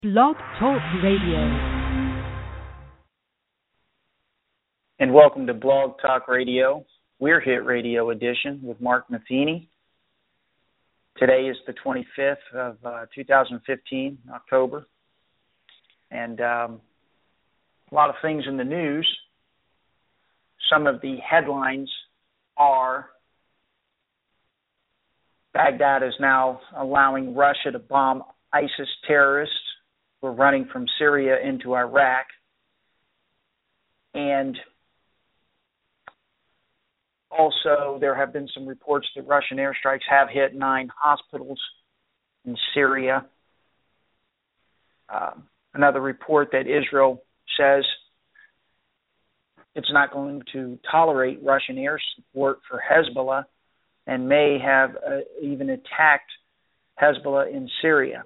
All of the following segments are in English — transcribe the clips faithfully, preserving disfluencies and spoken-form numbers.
Blog Talk Radio. And welcome to Blog Talk Radio, We're Hit Radio Edition with Mark Matheny. Today is the twenty-fifth of uh, two thousand fifteen, October. And um, a lot of things in the news. Some of the headlines are Baghdad is now allowing Russia to bomb ISIS terrorists who are running from Syria into Iraq. And also, there have been some reports that Russian airstrikes have hit nine hospitals in Syria. Uh, another report that Israel says it's not going to tolerate Russian air support for Hezbollah and may have uh, even attacked Hezbollah in Syria.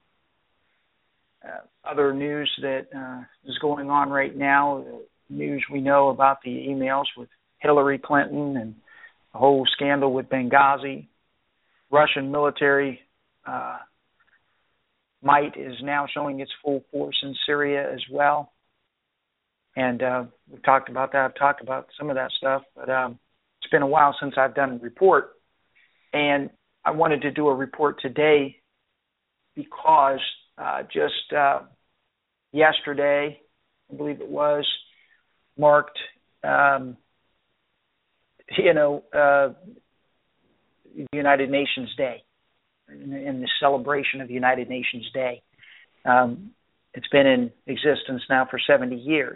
Uh, other news that uh, is going on right now, uh, news we know about the emails with Hillary Clinton and the whole scandal with Benghazi. Russian military uh, might is now showing its full force in Syria as well. And uh, we've talked about that. I've talked about some of that stuff. But um, it's been a while since I've done a report. And I wanted to do a report today because uh, just uh, yesterday, I believe it was, marked um, you know, uh, the United Nations Day, in, in the celebration of the United Nations Day. Um, it's been in existence now for seventy years.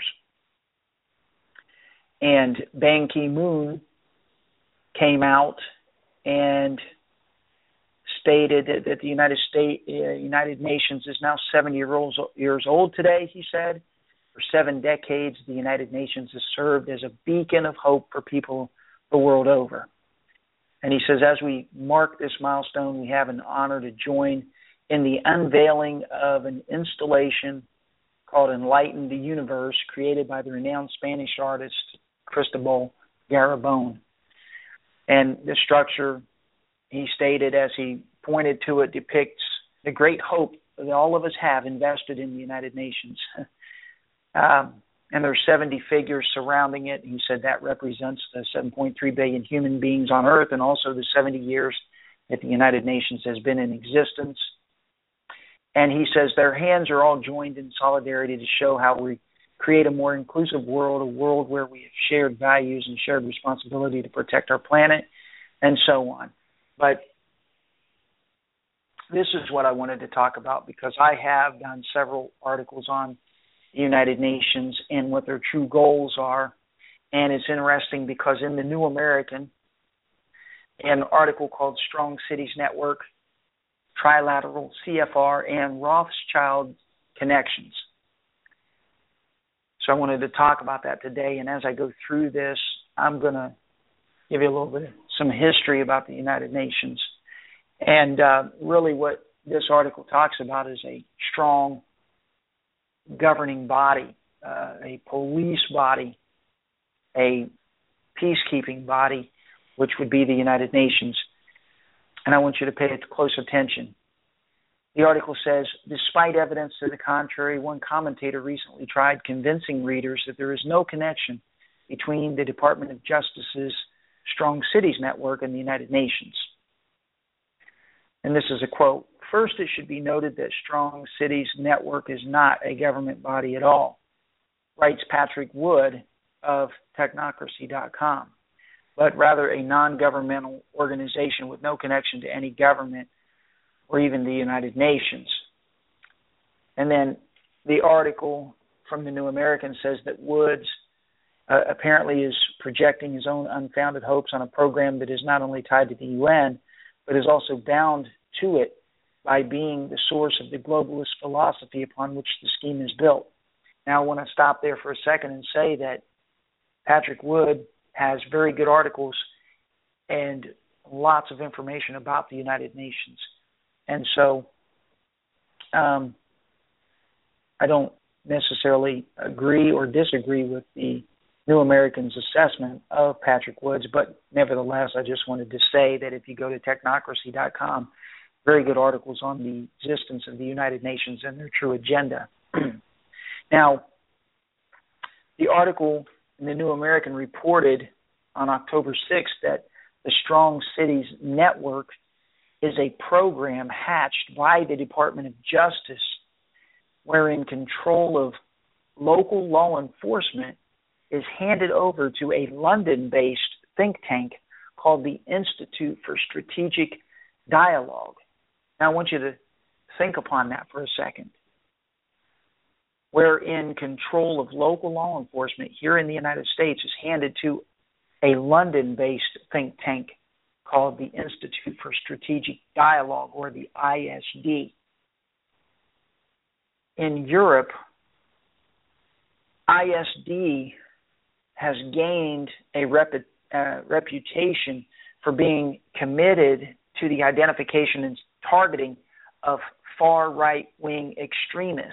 And Ban Ki-moon came out and stated that, that the United States, uh, United Nations is now seventy years old today, he said. For seven decades, the United Nations has served as a beacon of hope for people the world over. And he says, as we mark this milestone, we have an honor to join in the unveiling of an installation called Enlighten the Universe, created by the renowned Spanish artist Cristobal Garibon. And the structure, he stated, as he pointed to it, depicts the great hope that all of us have invested in the United Nations. um, And there are seventy figures surrounding it. He said that represents the seven point three billion human beings on Earth and also the seventy years that the United Nations has been in existence. And he says their hands are all joined in solidarity to show how we create a more inclusive world, a world where we have shared values and shared responsibility to protect our planet, and so on. But this is what I wanted to talk about because I have done several articles on the United Nations and what their true goals are. And it's interesting because in the New American, an article called Strong Cities Network, Trilateral, C F R, and Rothschild Connections. So I wanted to talk about that today. And as I go through this, I'm going to give you a little bit of some history about the United Nations. And uh, really what this article talks about is a strong governing body, uh, a police body, a peacekeeping body, which would be the United Nations. And I want you to pay close attention. The article says, despite evidence to the contrary, one commentator recently tried convincing readers that there is no connection between the Department of Justice's Strong Cities Network and the United Nations. And this is a quote. First, it should be noted that Strong Cities Network is not a government body at all, writes Patrick Wood of technocracy dot com, but rather a non-governmental organization with no connection to any government or even the United Nations. And then the article from the New American says that Woods uh, apparently is projecting his own unfounded hopes on a program that is not only tied to the U N, but is also bound to it by being the source of the globalist philosophy upon which the scheme is built. Now, I want to stop there for a second and say that Patrick Wood has very good articles and lots of information about the United Nations. And so um, I don't necessarily agree or disagree with the New American's assessment of Patrick Woods, but nevertheless, I just wanted to say that if you go to technocracy dot com very good articles on the existence of the United Nations and their true agenda. Now, the article in the New American reported on October sixth that the Strong Cities Network is a program hatched by the Department of Justice wherein control of local law enforcement is handed over to a London-based think tank called the Institute for Strategic Dialogue. Now, I want you to think upon that for a second. Wherein control of local law enforcement here in the United States is handed to a London-based think tank called the Institute for Strategic Dialogue, or the I S D. In Europe, I S D has gained a rep, uh, reputation for being committed to the identification and targeting of far right-wing extremists.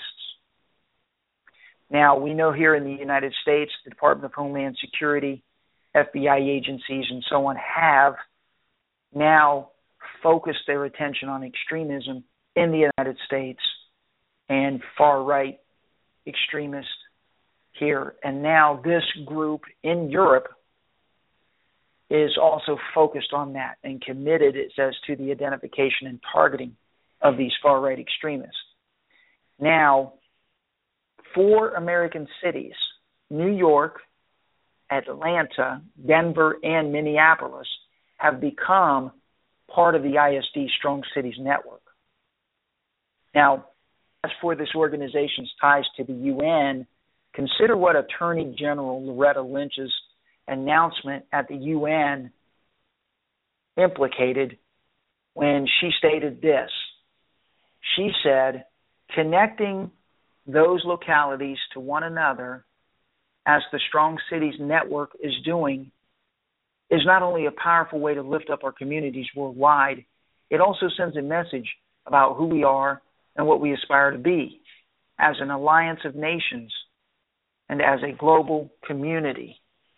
Now, we know here in the United States, the Department of Homeland Security, F B I agencies, and so on have now focused their attention on extremism in the United States and far-right extremists here. And now this group in Europe is also focused on that and committed, it says, to the identification and targeting of these far-right extremists. Now, four American cities, New York, Atlanta, Denver, and Minneapolis, have become part of the I S D Strong Cities Network. Now, as for this organization's ties to the U N, consider what Attorney General Loretta Lynch's announcement at the U N implicated when she stated this. She said, connecting those localities to one another, as the Strong Cities Network is doing, is not only a powerful way to lift up our communities worldwide, it also sends a message about who we are and what we aspire to be as an alliance of nations and as a global community.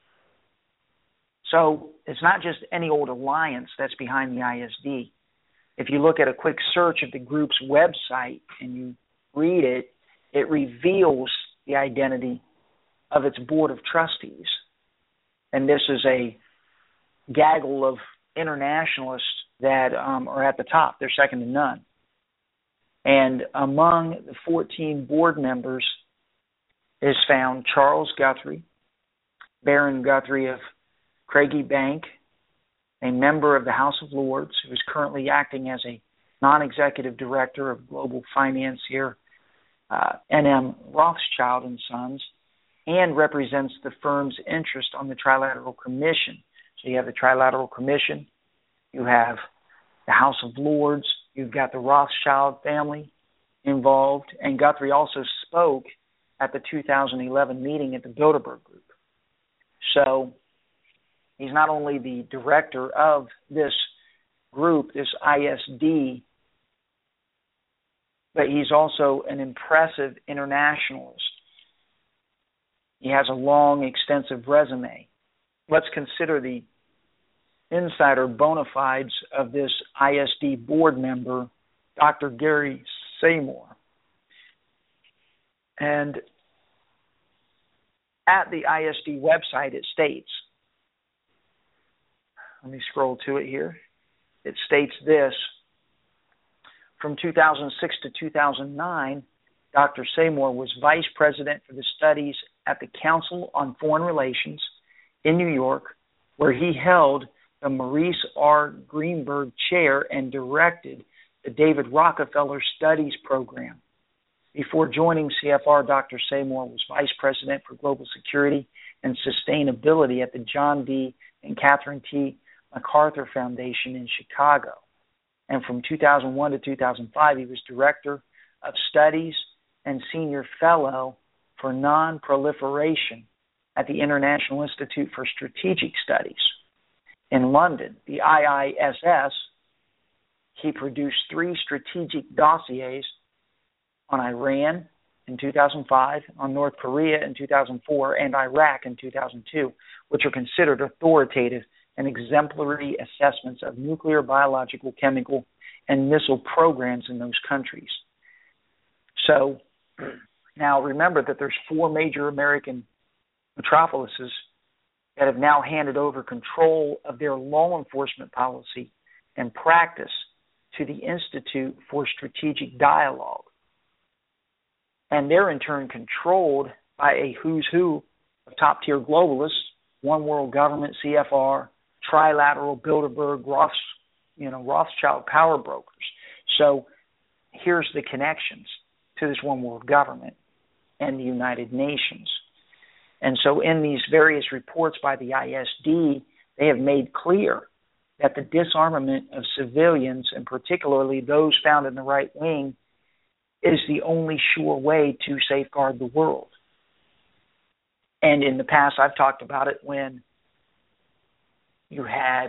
So it's not just any old alliance that's behind the I S D. If you look at a quick search of the group's website and you read it, it reveals the identity of its board of trustees. And this is a gaggle of internationalists that um, are at the top. They're second to none. And among the fourteen board members is found Charles Guthrie, Baron Guthrie of Craigie Bank, a member of the House of Lords, who is currently acting as a non-executive director of global finance here, uh, N M Rothschild and Sons, and represents the firm's interest on the Trilateral Commission. So you have the Trilateral Commission, you have the House of Lords, you've got the Rothschild family involved, and Guthrie also spoke at the two thousand eleven meeting at the Bilderberg Group. So he's not only the director of this group, this I S D, but he's also an impressive internationalist. He has a long, extensive resume. Let's consider the insider bona fides of this I S D board member, Doctor Gary Seymour. And at the I S D website, it states, let me scroll to it here. It states this: from two thousand six to two thousand nine, Doctor Seymour was vice president for the studies at the Council on Foreign Relations in New York, where he held the Maurice R. Greenberg Chair and directed the David Rockefeller Studies Program. Before joining C F R, Doctor Seymour was vice president for global security and sustainability at the John D. and Catherine T. MacArthur Foundation in Chicago. And from two thousand one to two thousand five, he was director of studies and senior fellow for non-proliferation at the International Institute for Strategic Studies. In London, the I I S S, he produced three strategic dossiers on Iran in two thousand five, on North Korea in two thousand four, and Iraq in two thousand two, which are considered authoritative and exemplary assessments of nuclear, biological, chemical, and missile programs in those countries. So now remember that there's four major American metropolises that have now handed over control of their law enforcement policy and practice to the Institute for Strategic Dialogue. And they're in turn controlled by a who's who of top-tier globalists, One World Government, C F R, Trilateral, Bilderberg, Roths, you know, Rothschild power brokers. So here's the connections to this One World Government and the United Nations. And so in these various reports by the I S D, they have made clear that the disarmament of civilians, and particularly those found in the right wing, is the only sure way to safeguard the world. And in the past, I've talked about it when you had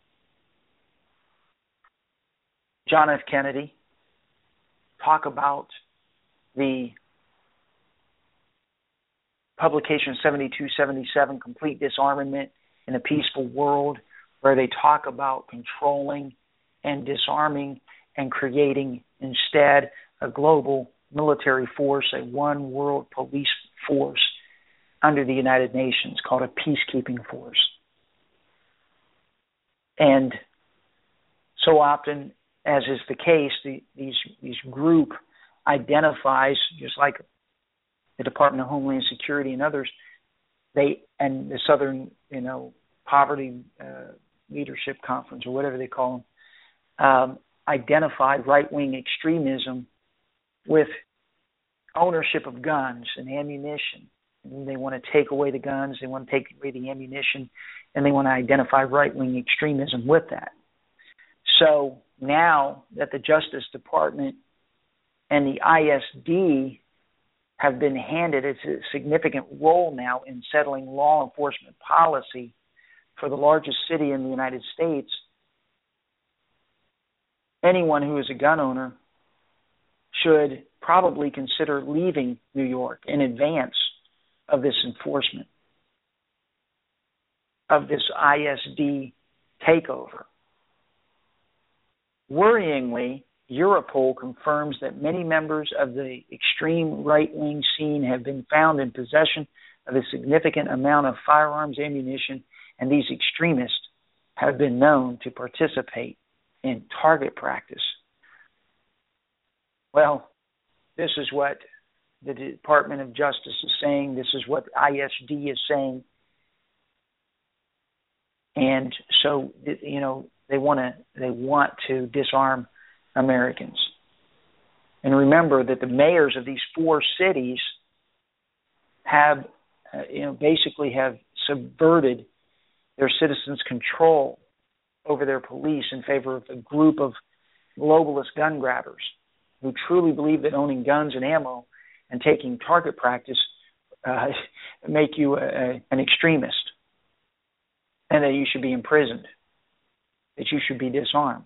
John F. Kennedy talk about the publication seventy-two seventy-seven, Complete Disarmament in a Peaceful World, where they talk about controlling and disarming and creating instead a global military force, a one world police force under the United Nations called a peacekeeping force. And so often, as is the case, the, these these group identifies, just like the Department of Homeland Security and others, they and the Southern, you know, Poverty uh, Leadership Conference or whatever they call them, um, identify right-wing extremism with ownership of guns and ammunition. And they want to take away the guns, they want to take away the ammunition, and they want to identify right-wing extremism with that. So now that the Justice Department and the I S D have been handed a significant role now in settling law enforcement policy for the largest city in the United States, anyone who is a gun owner should probably consider leaving New York in advance of this enforcement, of this I S D takeover. Worryingly, Europol confirms that many members of the extreme right-wing scene have been found in possession of a significant amount of firearms ammunition, and these extremists have been known to participate in target practice. Well, this is what the Department of Justice is saying. This is what I S D is saying. And so, you know, they want to they want to disarm Americans. And remember that the mayors of these four cities have, uh, you know, basically have subverted their citizens' control over their police in favor of a group of globalist gun grabbers who truly believe that owning guns and ammo and taking target practice uh, make you a, a, an extremist, and that you should be imprisoned, that you should be disarmed.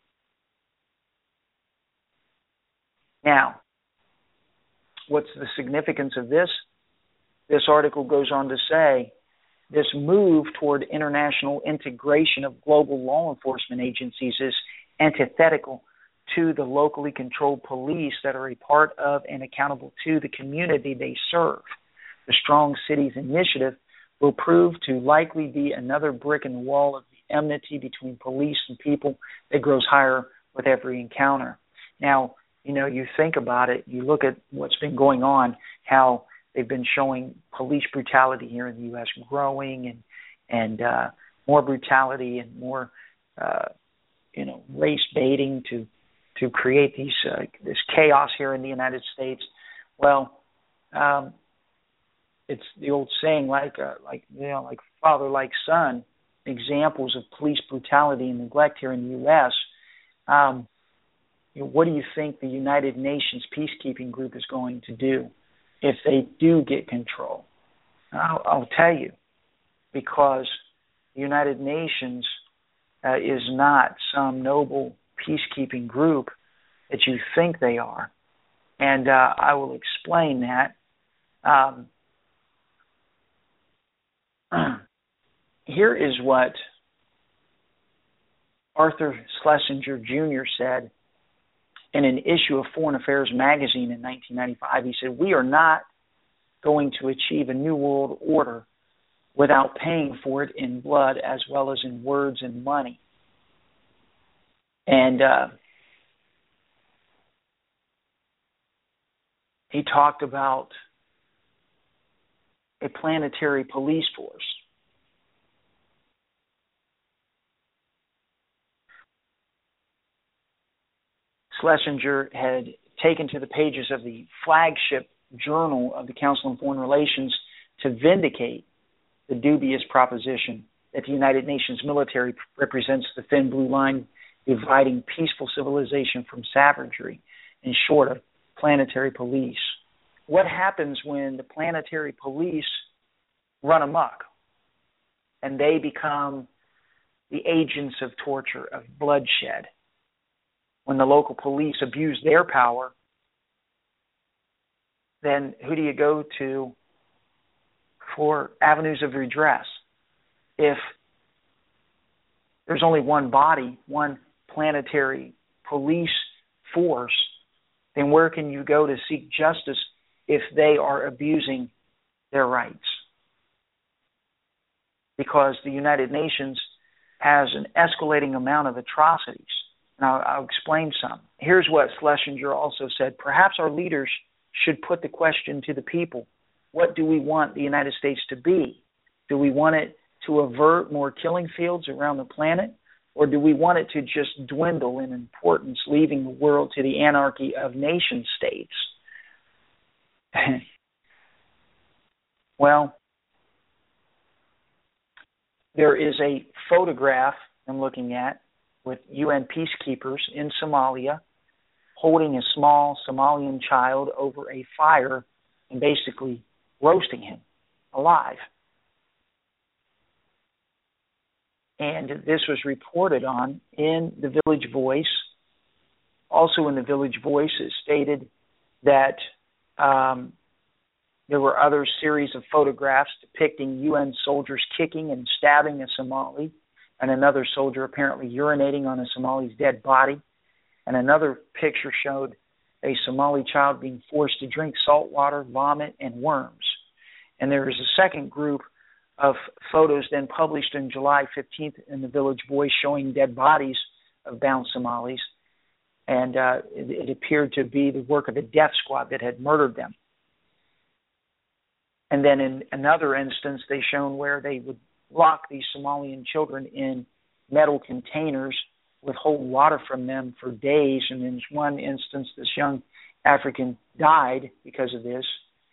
Now, what's the significance of this? This article goes on to say, this move toward international integration of global law enforcement agencies is antithetical to the locally controlled police that are a part of and accountable to the community they serve. The Strong Cities Initiative will prove to likely be another brick in the wall of the enmity between police and people that grows higher with every encounter. Now, you know, you think about it, you look at what's been going on, how they've been showing police brutality here in the U S growing, and and uh, more brutality and more, uh, you know, race baiting to to create these uh, this chaos here in the United States. Well, um, it's the old saying, like uh, like you know, like father like son. Examples of police brutality and neglect here in the U S. Um, you know, what do you think the United Nations peacekeeping group is going to do if they do get control? I'll, I'll tell you, because the United Nations uh, is not some noble peacekeeping group that you think they are. And uh, I will explain that. Um, here is what Arthur Schlesinger Junior said in an issue of Foreign Affairs magazine in nineteen ninety-five, he said, "We are not going to achieve a new world order without paying for it in blood as well as in words and money." And uh, he talked about a planetary police force. Schlesinger had taken to the pages of the flagship journal of the Council on Foreign Relations to vindicate the dubious proposition that the United Nations military represents the thin blue line dividing peaceful civilization from savagery, in short, a planetary police. What happens when the planetary police run amok and they become the agents of torture, of bloodshed? When the local police abuse their power, then who do you go to for avenues of redress? If there's only one body, one planetary police force, then where can you go to seek justice if they are abusing their rights? Because the United Nations has an escalating amount of atrocities. And I'll, I'll explain some. Here's what Schlesinger also said. Perhaps our leaders should put the question to the people. What do we want the United States to be? Do we want it to avert more killing fields around the planet? Or do we want it to just dwindle in importance, leaving the world to the anarchy of nation states? Well, there is a photograph I'm looking at with U N peacekeepers in Somalia holding a small Somalian child over a fire and basically roasting him alive. And this was reported on in the Village Voice. Also in the Village Voice, it stated that um, there were other series of photographs depicting U N soldiers kicking and stabbing a Somali, and another soldier apparently urinating on a Somali's dead body. And another picture showed a Somali child being forced to drink salt water, vomit, and worms. And there is a second group of photos then published on July fifteenth in the Village Voice showing dead bodies of bound Somalis. And uh, it, it appeared to be the work of the death squad that had murdered them. And then in another instance, they shown where they would lock these Somalian children in metal containers, withhold water from them for days. And in one instance, this young African died because of this.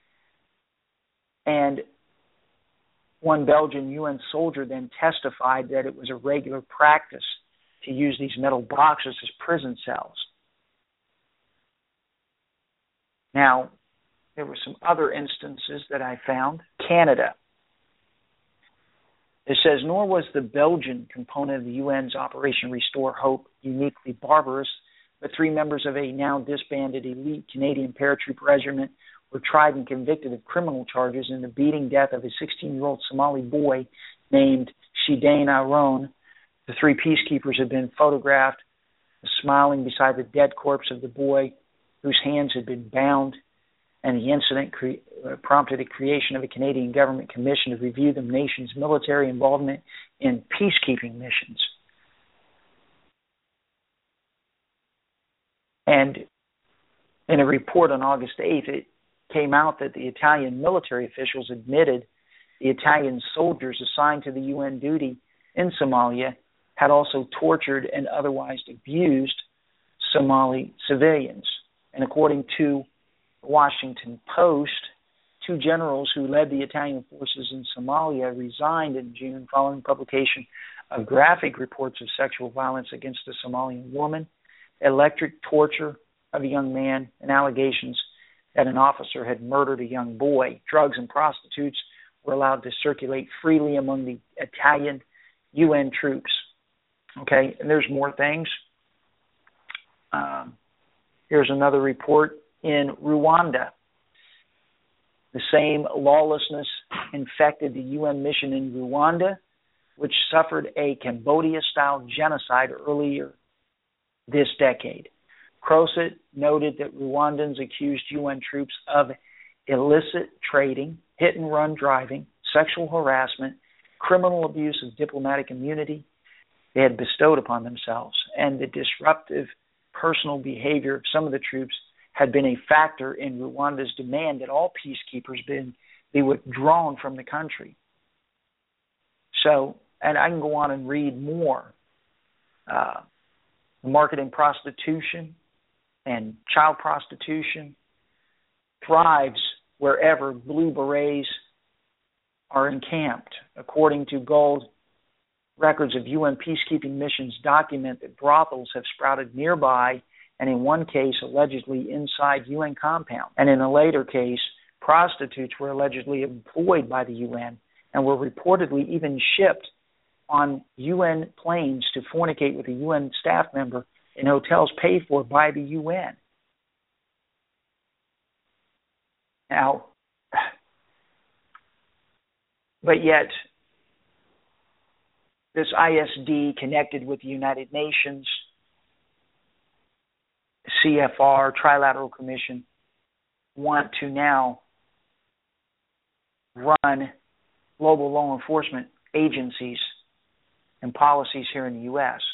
And one Belgian U N soldier then testified that it was a regular practice to use these metal boxes as prison cells. Now, there were some other instances that I found. Canada. It says, nor was the Belgian component of the U N's Operation Restore Hope uniquely barbarous, but three members of a now disbanded elite Canadian paratroop regiment were tried and convicted of criminal charges in the beating death of a sixteen-year-old Somali boy named Shidane Aron. The three peacekeepers had been photographed smiling beside the dead corpse of the boy whose hands had been bound, and the incident cre- uh, prompted the creation of a Canadian government commission to review the nation's military involvement in peacekeeping missions. And in a report on August eighth, it came out that the Italian military officials admitted the Italian soldiers assigned to the U N duty in Somalia had also tortured and otherwise abused Somali civilians. And according to the Washington Post, two generals who led the Italian forces in Somalia resigned in June following publication of graphic reports of sexual violence against a Somalian woman, electric torture of a young man, and allegations that an officer had murdered a young boy. Drugs and prostitutes were allowed to circulate freely among the Italian U N troops. Okay, and there's more things. Um, here's another report in Rwanda. The same lawlessness infected the U N mission in Rwanda which suffered a Cambodia-style genocide earlier this decade. Crosett noted that Rwandans accused U N troops of illicit trading, hit-and-run driving, sexual harassment, criminal abuse of diplomatic immunity they had bestowed upon themselves, and the disruptive personal behavior of some of the troops had been a factor in Rwanda's demand that all peacekeepers be, be withdrawn from the country. So, and I can go on and read more. Uh, marketing prostitution and child prostitution thrives wherever blue berets are encamped. According to Gold, records of U N peacekeeping missions document that brothels have sprouted nearby, and in one case allegedly inside U N compound. And in a later case, prostitutes were allegedly employed by the U N and were reportedly even shipped on U N planes to fornicate with a U N staff member in hotels paid for by the U N. Now, but yet, this I S D connected with the United Nations, C F R, Trilateral Commission, want to now run global law enforcement agencies and policies here in the U S.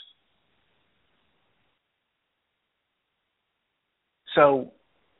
So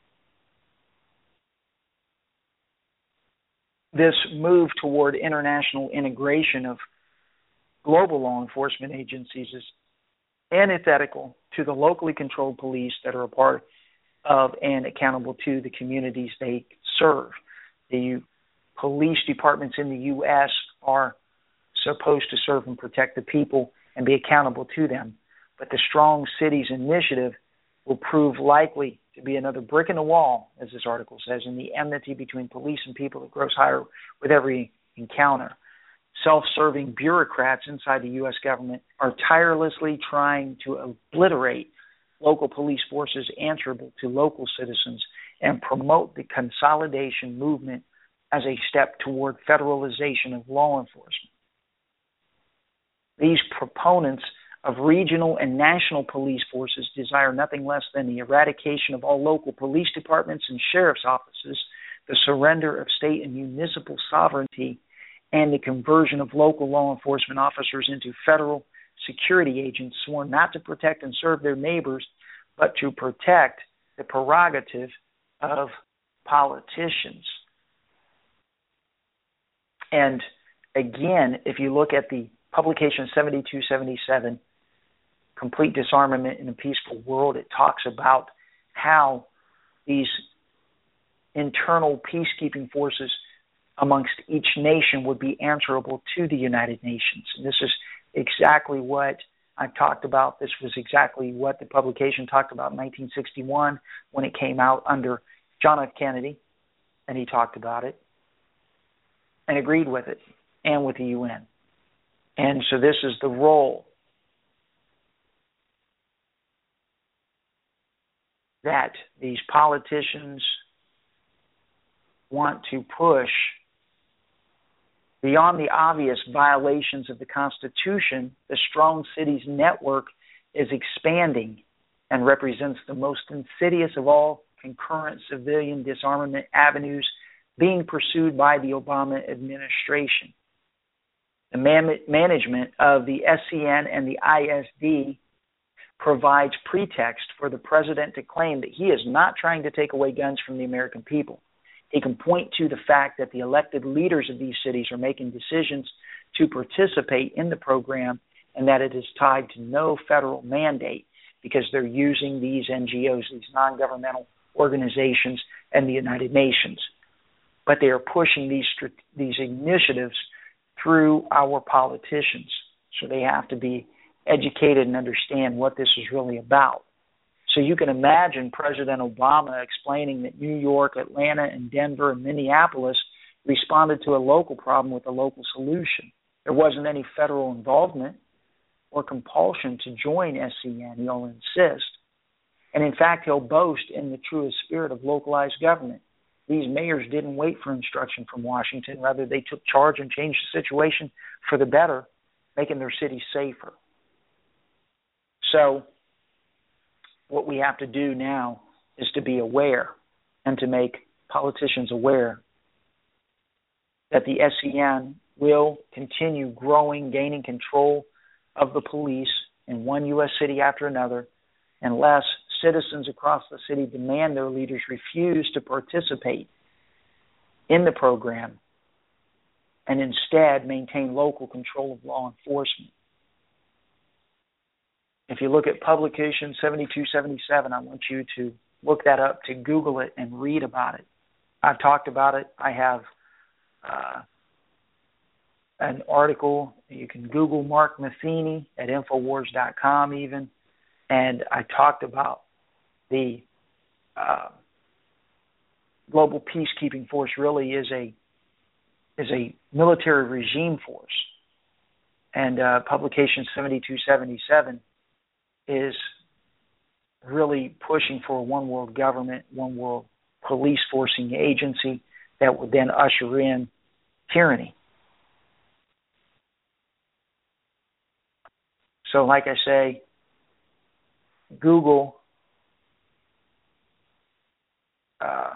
this move toward international integration of global law enforcement agencies is antithetical to the locally controlled police that are a part of and accountable to the communities they serve. The police departments in the U S are supposed to serve and protect the people and be accountable to them. But the Strong Cities Initiative will prove likely to be another brick in the wall, as this article says, in the enmity between police and people that grows higher with every encounter. Self-serving bureaucrats inside the U S government are tirelessly trying to obliterate local police forces answerable to local citizens and promote the consolidation movement as a step toward federalization of law enforcement. These proponents of regional and national police forces desire nothing less than the eradication of all local police departments and sheriff's offices, the surrender of state and municipal sovereignty, and the conversion of local law enforcement officers into federal security agents sworn not to protect and serve their neighbors, but to protect the prerogative of politicians. And again, if you look at the publication seventy-two seventy-seven, Complete Disarmament in a Peaceful World, it talks about how these internal peacekeeping forces amongst each nation would be answerable to the United Nations. And this is exactly what I talked about. This was exactly what the publication talked about in nineteen sixty-one when it came out under John F. Kennedy, and he talked about it and agreed with it, and with the U N. And so this is the role that these politicians want to push beyond the obvious violations of the Constitution. The Strong Cities Network is expanding and represents the most insidious of all concurrent civilian disarmament avenues being pursued by the Obama administration. The man- management of the S C N and the I S D provides pretext for the president to claim that he is not trying to take away guns from the American people. He can point to the fact that the elected leaders of these cities are making decisions to participate in the program and that it is tied to no federal mandate because they're using these N G Os, these non-governmental organizations, and the United Nations. But they are pushing these these initiatives through our politicians. So they have to be educated and understand what this is really about. So you can imagine President Obama explaining that New York, Atlanta, and Denver, and Minneapolis responded to a local problem with a local solution. There wasn't any federal involvement or compulsion to join S C N, he'll insist. And in fact, he'll boast in the truest spirit of localized government. These mayors didn't wait for instruction from Washington. Rather, they took charge and changed the situation for the better making their cities safer. So what we have to do now is to be aware and to make politicians aware that the S C N will continue growing, gaining control of the police in one U S city after another, unless citizens across the city demand their leaders refuse to participate in the program and instead maintain local control of law enforcement. If you look at Publication seventy-two seventy-seven, I want you to look that up, to Google it and read about it. I've talked about it. I have uh, an article. You can Google Mark Matheny at Infowars dot com even, and I talked about the uh, Global Peacekeeping Force really is a is a military regime force, and uh, Publication seventy-two seventy-seven is really pushing for a one world government, one world police forcing agency that would then usher in tyranny. So like I say, Google uh,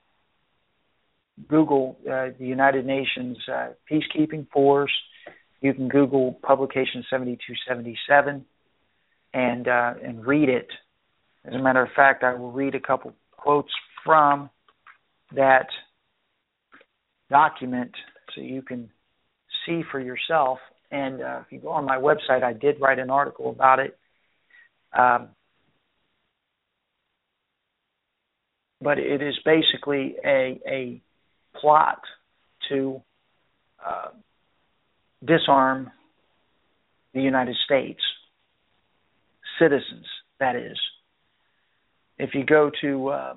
Google uh, the United Nations uh, Peacekeeping Force. You can Google Publication seventy-two seventy-seven and uh, and read it. As a matter of fact, I will read a couple quotes from that document so you can see for yourself. And uh, if you go on my website, I did write an article about it. Um, but it is basically a, a plot to uh, disarm the United States, citizens, that is. If you go to uh,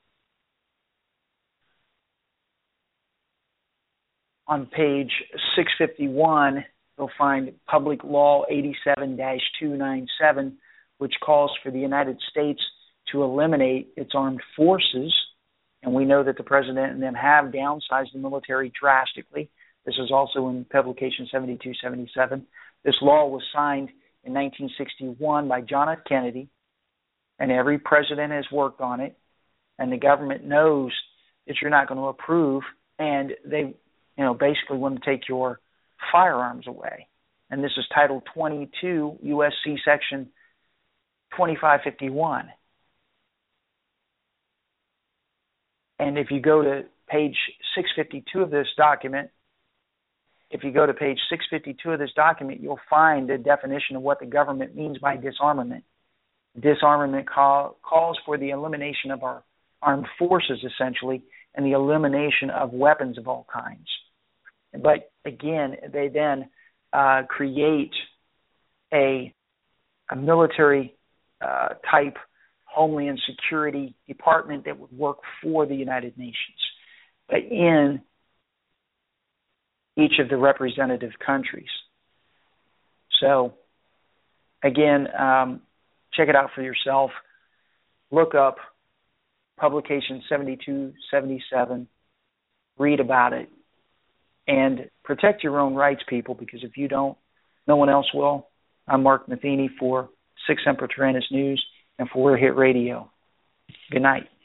on page six fifty-one, you'll find Public Law eighty-seven dash two ninety-seven, which calls for the United States to eliminate its armed forces. And we know that the president and them have downsized the military drastically. This is also in Publication seventy-two seventy-seven. This law was signed in nineteen sixty-one by John F. Kennedy, and every president has worked on it. And the government knows that you're not going to approve, and they, you know, basically want to take your firearms away. And this is Title twenty-two, U S C Section twenty-five fifty-one. And if you go to page six fifty-two of this document, if you go to page six fifty-two of this document, you'll find the definition of what the government means by disarmament. Disarmament call, calls for the elimination of our armed forces, essentially, and the elimination of weapons of all kinds. But again, they then uh, create a, a military uh, type Homeland Security Department that would work for the United Nations, but in each of the representative countries. So, again, um, check it out for yourself. Look up Publication seventy-two seventy-seven. Read about it. And protect your own rights, people, because if you don't, no one else will. I'm Mark Matheny for Sic Semper Tyrannis News and for We're Hit Radio. Good night.